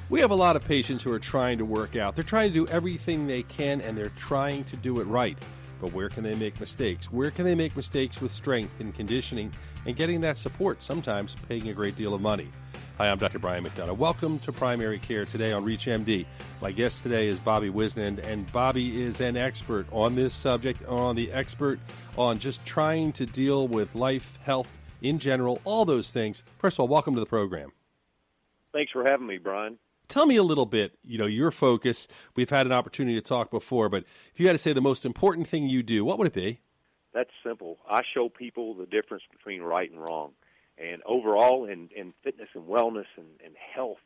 We have a lot of patients who are trying to work out. They're trying to do everything they can, and they're trying to do it right. But where can they make mistakes? Where can they make mistakes with strength and conditioning and getting that support, sometimes paying a great deal of money? Hi, I'm Dr. Brian McDonough. Welcome to Primary Care today on ReachMD. My guest today is Bobby Wisnand, and Bobby is an expert on this subject, on just trying to deal with life, health in general, all those things. First of all, welcome to the program. Thanks for having me, Brian. Tell me a little bit, your focus. We've had an opportunity to talk before, but if you had to say the most important thing you do, what would it be? That's simple. I show people the difference between right and wrong. And overall, in fitness and wellness and health,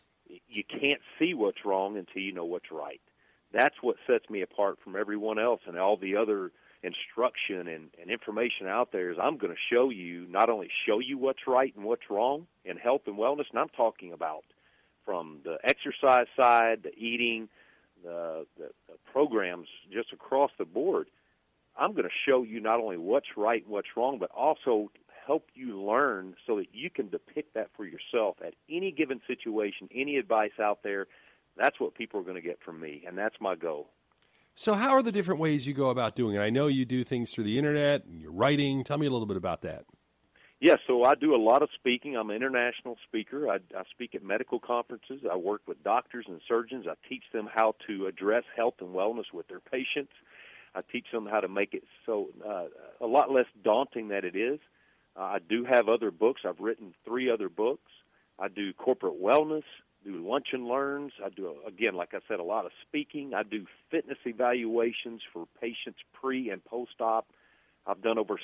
you can't see what's wrong until you know what's right. That's what sets me apart from everyone else, and all the other instruction and information out there is I'm going to show you, not only show you what's right and what's wrong in health and wellness, and I'm talking about from the exercise side, the eating, the programs just across the board. I'm going to show you not only what's right and what's wrong, but also help you learn so that you can depict that for yourself at any given situation, any advice out there. That's what people are going to get from me, and that's my goal. So how are the different ways you go about doing it? I know you do things through the internet and you're writing. Tell me a little bit about that. Yes, so I do a lot of speaking. I'm an international speaker. I speak at medical conferences. I work with doctors and surgeons. I teach them how to address health and wellness with their patients. I teach them how to make it so a lot less daunting than it is. I do have other books. I've written 3 other books. I do corporate wellness, do lunch and learns. I do, again, like I said, a lot of speaking. I do fitness evaluations for patients pre- and post-op. I've done over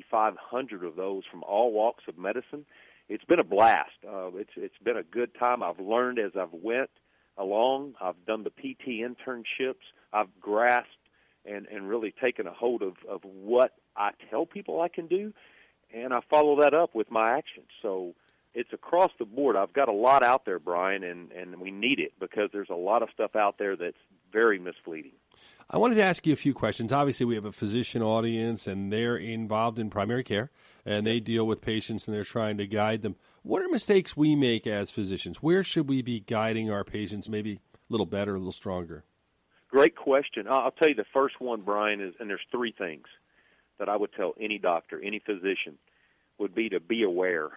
7,500 of those from all walks of medicine. It's been a blast. It's been a good time. I've learned as I've went along. I've done the PT internships. I've grasped and really taken a hold of what I tell people I can do, and I follow that up with my actions. So it's across the board. I've got a lot out there, Brian, and we need it because there's a lot of stuff out there that's very misleading. I wanted to ask you a few questions. Obviously, we have a physician audience, and they're involved in primary care, and they deal with patients, and they're trying to guide them. What are mistakes we make as physicians? Where should we be guiding our patients maybe a little better, a little stronger? Great question. I'll tell you the first one, Brian, is, and there's 3 things that I would tell any doctor, any physician, would be to be aware.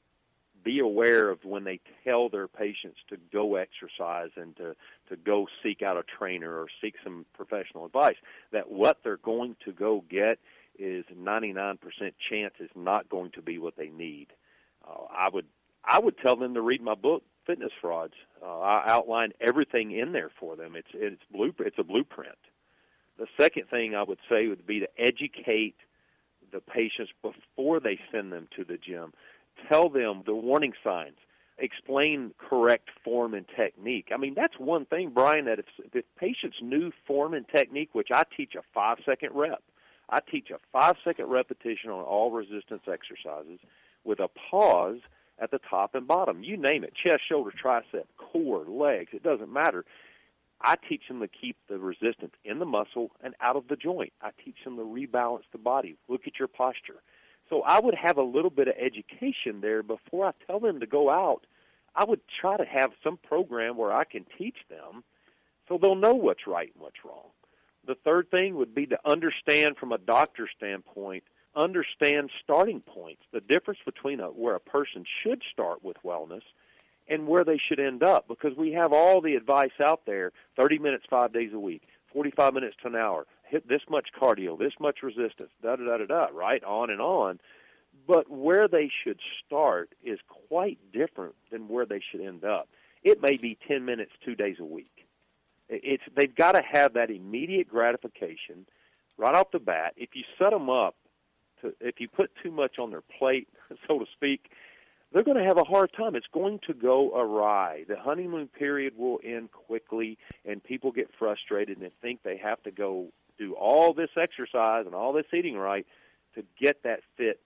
Be aware of when they tell their patients to go exercise and to go seek out a trainer or seek some professional advice, that what they're going to go get is 99% chance is not going to be what they need. I would tell them to read my book, Fitness Frauds. I outline everything in there for them. It's a blueprint. The second thing I would say would be to educate the patients before they send them to the gym. Tell them the warning signs. Explain correct form and technique. I mean, that's one thing, Brian, that if patients knew form and technique, which I teach a 5-second rep. I teach a 5-second repetition on all resistance exercises with a pause at the top and bottom. You name it, chest, shoulder, tricep, core, legs, it doesn't matter. I teach them to keep the resistance in the muscle and out of the joint. I teach them to rebalance the body. Look at your posture. So I would have a little bit of education there before I tell them to go out. I would try to have some program where I can teach them so they'll know what's right and what's wrong. The third thing would be to understand from a doctor's standpoint, understand starting points, the difference between where a person should start with wellness and where they should end up, because we have all the advice out there, 30 minutes 5 days a week, 45 minutes to an hour, hit this much cardio, this much resistance, da-da-da-da-da, right, on and on. But where they should start is quite different than where they should end up. It may be 10 minutes 2 days a week. They've got to have that immediate gratification right off the bat. If you set them up, if you put too much on their plate, so to speak, they're going to have a hard time. It's going to go awry. The honeymoon period will end quickly, and people get frustrated and think they have to go do all this exercise and all this eating right to get that fit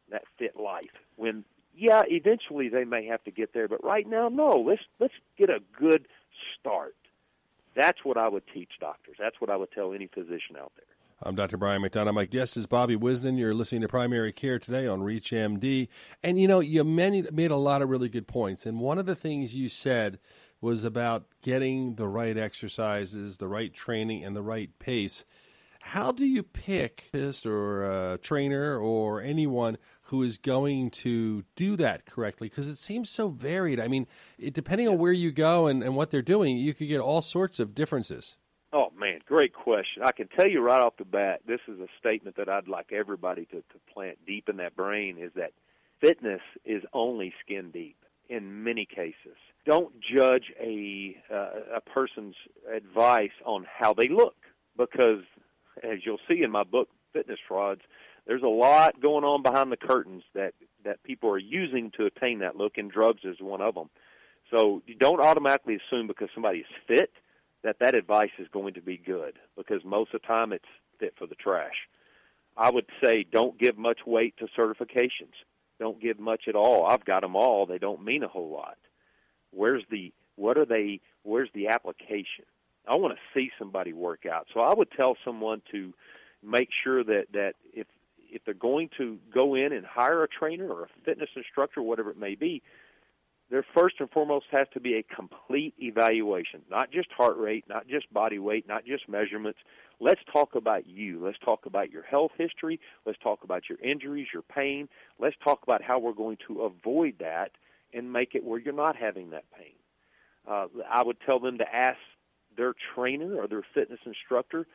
life. When, yeah, eventually they may have to get there, but right now, no. Let's get a good start. That's what I would teach doctors. That's what I would tell any physician out there. I'm Dr. Brian McDonough. My guest is Bobby Wisden. You're listening to Primary Care today on ReachMD. And, you made a lot of really good points. And one of the things you said was about getting the right exercises, the right training, and the right pace. How do you pick a trainer or anyone who is going to do that correctly? Because it seems so varied. I mean, depending on where you go and what they're doing, you could get all sorts of differences. Oh, man, great question. I can tell you right off the bat, this is a statement that I'd like everybody to plant deep in that brain, is that fitness is only skin deep in many cases. Don't judge a person's advice on how they look, because as you'll see in my book, Fitness Frauds, there's a lot going on behind the curtains that people are using to attain that look, and drugs is one of them. So you don't automatically assume because somebody is fit that advice is going to be good, because most of the time it's fit for the trash. I would say don't give much weight to certifications. Don't give much at all. I've got them all. They don't mean a whole lot. Where's the application? I want to see somebody work out. So I would tell someone to make sure that if they're going to go in and hire a trainer or a fitness instructor, whatever it may be, there first and foremost has to be a complete evaluation, not just heart rate, not just body weight, not just measurements. Let's talk about you. Let's talk about your health history. Let's talk about your injuries, your pain. Let's talk about how we're going to avoid that and make it where you're not having that pain. I would tell them to ask their trainer or their fitness instructor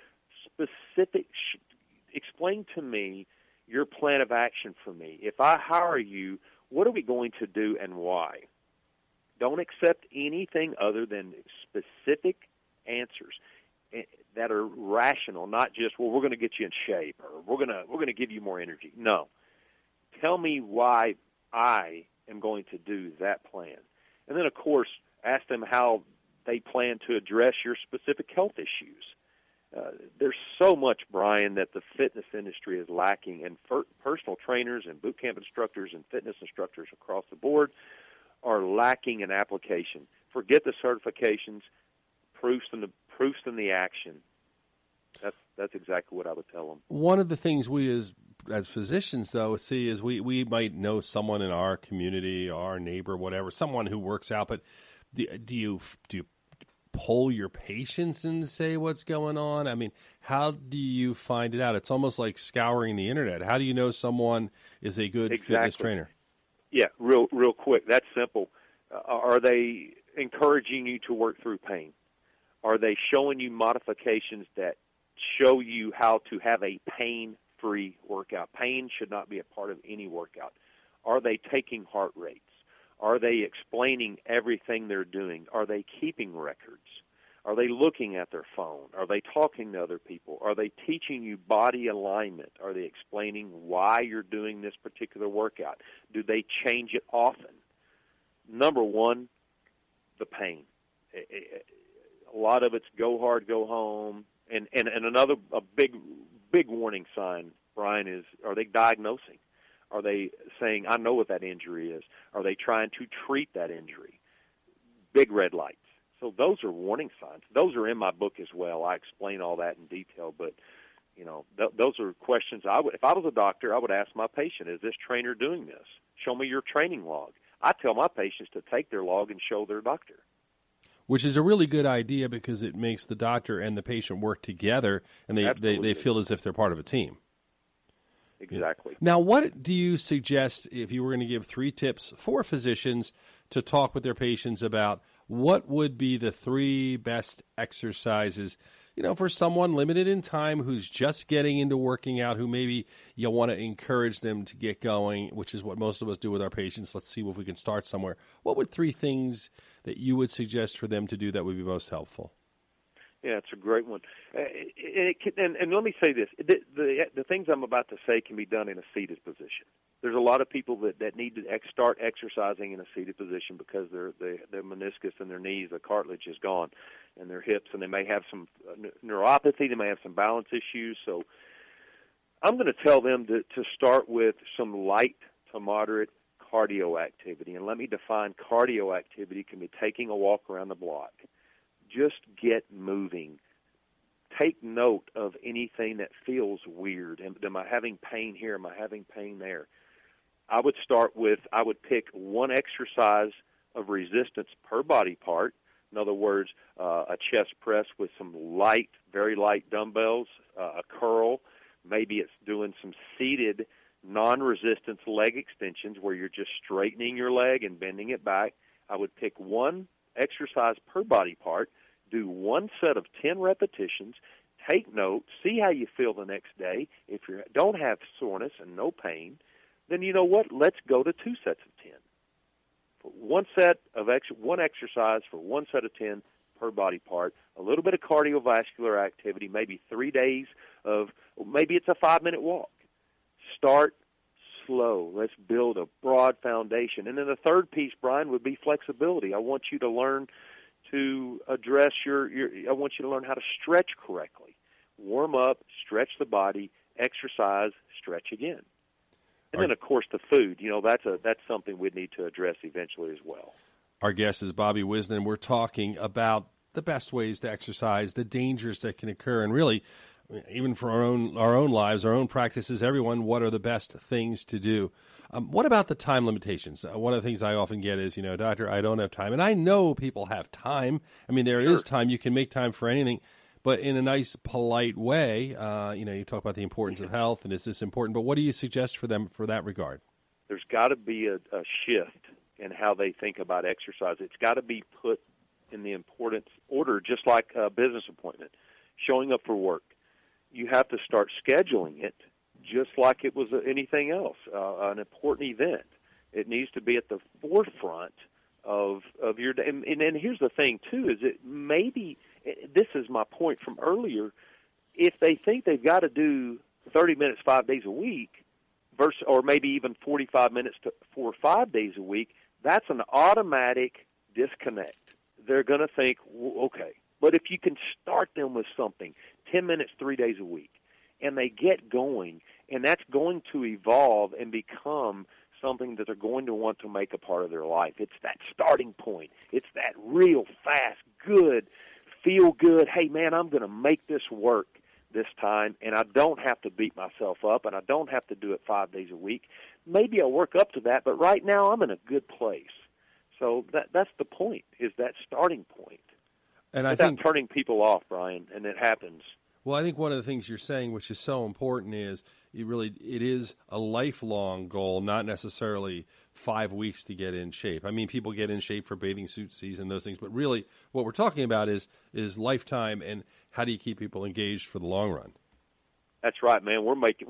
explain to me your plan of action for me. If I hire you, what are we going to do and why? Don't accept anything other than specific answers that are rational, not just, well, we're going to get you in shape or we're going to give you more energy. No. Tell me why I am going to do that plan. And then, of course, ask them how they plan to address your specific health issues. There's so much, Brian, that the fitness industry is lacking, and personal trainers and boot camp instructors and fitness instructors across the board are lacking in application. Forget the certifications, proofs in the action. That's exactly what I would tell them. One of the things we as physicians, though, see is we might know someone in our community, our neighbor, whatever, someone who works out, but do you poll your patients and say what's going on? I mean, how do you find it out? It's almost like scouring the internet. How do you know someone is a good fitness trainer? Yeah, real quick. That's simple. Are they encouraging you to work through pain? Are they showing you modifications that show you how to have a pain-free workout? Pain should not be a part of any workout. Are they taking heart rates? Are they explaining everything they're doing? Are they keeping records? Are they looking at their phone? Are they talking to other people? Are they teaching you body alignment? Are they explaining why you're doing this particular workout? Do they change it often? Number one, the pain. A lot of it's go hard, go home. And another big warning sign, Brian, is are they diagnosing? Are they saying, I know what that injury is? Are they trying to treat that injury? Big red lights. So those are warning signs. Those are in my book as well. I explain all that in detail, but those are questions if I was a doctor, I would ask my patient, is this trainer doing this? Show me your training log. I tell my patients to take their log and show their doctor. Which is a really good idea because it makes the doctor and the patient work together, and they feel as if they're part of a team. Exactly. Now, what do you suggest if you were going to give 3 tips for physicians to talk with their patients about what would be the 3 best exercises, for someone limited in time who's just getting into working out, who maybe you want to encourage them to get going, which is what most of us do with our patients. Let's see if we can start somewhere. What would 3 things that you would suggest for them to do that would be most helpful? Yeah, it's a great one. And let me say this. The things I'm about to say can be done in a seated position. There's a lot of people that need to start exercising in a seated position because their meniscus in their knees, the cartilage is gone, and their hips, and they may have some neuropathy, they may have some balance issues. So I'm going to tell them to start with some light to moderate cardio activity. And let me define cardio activity. Can be taking a walk around the block. Just get moving. take note of anything that feels weird. Am I having pain here? Am I having pain there? I would pick one exercise of resistance per body part. In other words, a chest press with some light, very light dumbbells, a curl. Maybe it's doing some seated non-resistance leg extensions where you're just straightening your leg and bending it back. I would pick one exercise per body part, do one set of 10 repetitions, take note, see how you feel the next day. If you don't have soreness and no pain, then you know what? Let's go to 2 sets of 10. For one exercise for one set of 10 per body part, a little bit of cardiovascular activity, maybe 3 days of, maybe it's a 5-minute walk. Start slow. Let's build a broad foundation. And then the third piece, Brian, would be flexibility. I want you to learn to address I want you to learn how to stretch correctly. Warm up, stretch the body, exercise, stretch again. And then, of course, the food. That's something we'd need to address eventually as well. Our guest is Bobby Wisden. We're talking about the best ways to exercise, the dangers that can occur, and really, even for our own lives, our own practices, everyone, what are the best things to do? What about the time limitations? One of the things I often get is, doctor, I don't have time. And I know people have time. I mean, there is time. You can make time for anything. But in a nice, polite way, you talk about the importance of health, and is this important? But what do you suggest for them for that regard? There's got to be a shift in how they think about exercise. It's got to be put in the importance order, just like a business appointment, showing up for work. You have to start scheduling it just like it was anything else, an important event. It needs to be at the forefront of your day. And here's the thing, too, is it maybe – this is my point from earlier. If they think they've got to do 30 minutes 5 days a week, or maybe even 45 minutes for 5 days a week, that's an automatic disconnect. They're going to think, okay. But if you can start them with something, 10 minutes 3 days a week, and they get going, and that's going to evolve and become something that they're going to want to make a part of their life. It's that starting point. It's that real fast, good, feel good, hey, man, I'm going to make this work this time, and I don't have to beat myself up, and I don't have to do it 5 days a week. Maybe I'll work up to that, but right now I'm in a good place. So that's the point, is that starting point. And I Without think turning people off, Brian, and it happens. Well, I think one of the things you're saying, which is so important, is it is a lifelong goal, not necessarily 5 weeks to get in shape. I mean, people get in shape for bathing suit season, those things, but really what we're talking about is lifetime, and how do you keep people engaged for the long run? That's right, man.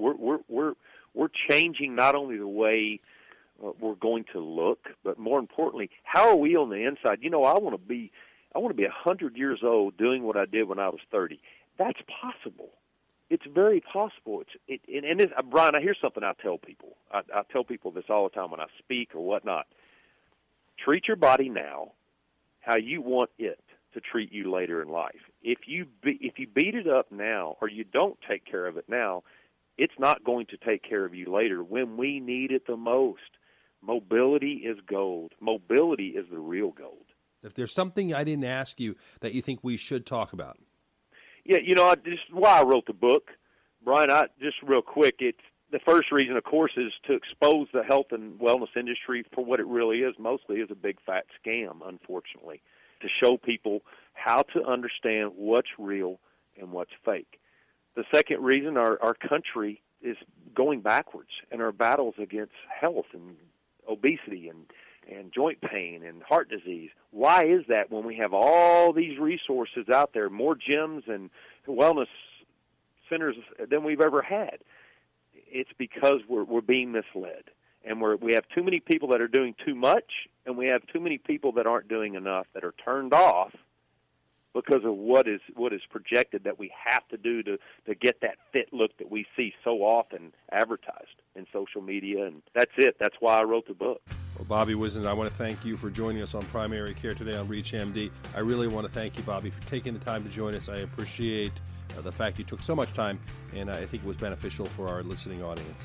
We're changing not only the way we're going to look, but more importantly, how are we on the inside? I want to be 100 years old doing what I did when I was 30. That's possible. It's very possible. Brian, I hear something I tell people. I tell people this all the time when I speak or whatnot. Treat your body now how you want it to treat you later in life. If you beat it up now, or you don't take care of it now, it's not going to take care of you later when we need it the most. Mobility is gold. Mobility is the real gold. If there's something I didn't ask you that you think we should talk about. Yeah, this is why I wrote the book, Brian. Just real quick, it's the first reason, of course, is to expose the health and wellness industry for what it really is. Mostly is a big fat scam, unfortunately, to show people how to understand what's real and what's fake. The second reason, our country is going backwards in our battles against health and obesity and joint pain and heart disease. Why is that when we have all these resources out there, more gyms and wellness centers than we've ever had? It's because we're being misled. And we have too many people that are doing too much, and we have too many people that aren't doing enough, that are turned off because of what is projected that we have to do to get that fit look that we see so often advertised in social media. And that's it. That's why I wrote the book. Well, Bobby Wisden, I want to thank you for joining us on Primary Care today on ReachMD. I really want to thank you, Bobby, for taking the time to join us. I appreciate the fact you took so much time, and I think it was beneficial for our listening audience.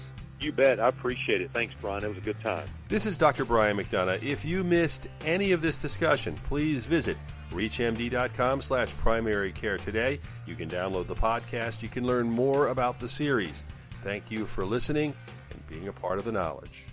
You bet. I appreciate it. Thanks, Brian. It was a good time. This is Dr. Brian McDonough. If you missed any of this discussion, please visit reachmd.com/primary care today. You can download the podcast. You can learn more about the series. Thank you for listening and being a part of the knowledge.